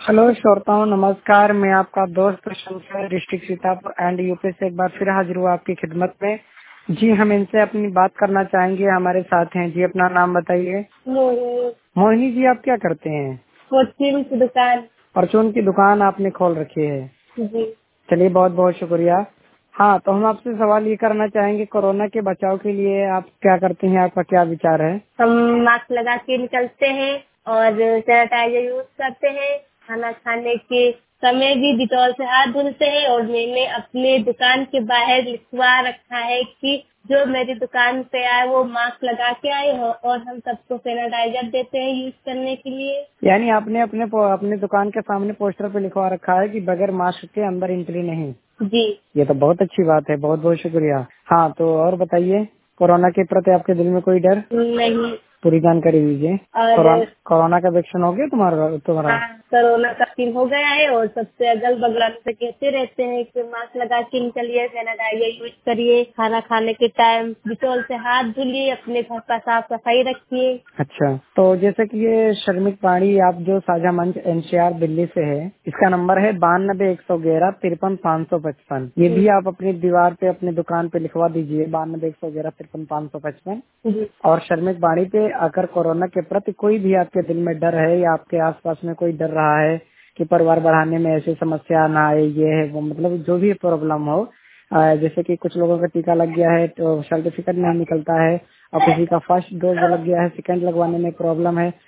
Hello श्रोताओं, नमस्कार। मैं आपका दोस्त Shamsher, district Sitapur and UP से एक बार फिर हाजिर हुआ आपकी खिदमत में। जी, हम इनसे अपनी बात करना चाहेंगे। हमारे साथ हैं जी। अपना नाम बताइए। मोहिनी। मोहिनी जी, आप क्या करते हैं? फॉर्च्यून की दुकान। परचून की दुकान आपने खोल रखी है। जी। चलिए, बहुत बहुत शुक्रिया। हाँ, तो हम आपसे सवाल ये करना चाहेंगे, कोरोना के बचाव के लिए आप क्या करते हैं? आपका क्या विचार है? हम मास्क लगा के निकलते हैं और सैनिटाइजर यूज करते हैं। खाना खाने के समय भी डिटॉल से हाथ धुलते हैं और मैंने अपने दुकान के बाहर लिखवा रखा है कि जो मेरी दुकान पे आए वो मास्क लगा के आए हो, और हम सबको सैनिटाइजर देते हैं यूज करने के लिए। यानी आपने अपने अपने दुकान के सामने पोस्टर पे लिखवा रखा है कि बगैर मास्क के अंदर एंट्री नहीं। जी। ये तो बहुत अच्छी बात है। बहुत बहुत शुक्रिया। हाँ, तो और बताइए, कोरोना के प्रति आपके दिल में कोई डर? नहीं। पूरी जानकारी दीजिए। और कोरोना का वैक्सीन हो गया तुम्हारा? हाँ, कोरोना का सीन हो गया है और सबसे अगल बगल से कहते रहते हैं कि मास्क लगा के निकलिए, सैनिटाइजर यूज करिए, खाना खाने के टाइम डिटॉल से हाथ धुलिए, अपने घर का साफ सफाई रखिए। अच्छा, तो जैसे कि ये श्रमिक पाणी आप जो साझा मंच एनसीआर दिल्ली से है, इसका नंबर है 92-111-53-555। ये भी आप अपनी दीवार पे अपनी दुकान पे लिखवा दीजिए, 92-111-53-555। जी। और श्रमिक बाणी पे अगर कोरोना के प्रति कोई भी आपके दिल में डर है या आपके आसपास में कोई डर रहा है कि परिवार बढ़ाने में ऐसी समस्या ना आए, ये है वो, मतलब जो भी प्रॉब्लम हो, जैसे कि कुछ लोगों का टीका लग गया है तो सर्टिफिकेट नहीं निकलता है, और किसी का फर्स्ट डोज लग गया है, सेकंड लगवाने में प्रॉब्लम है,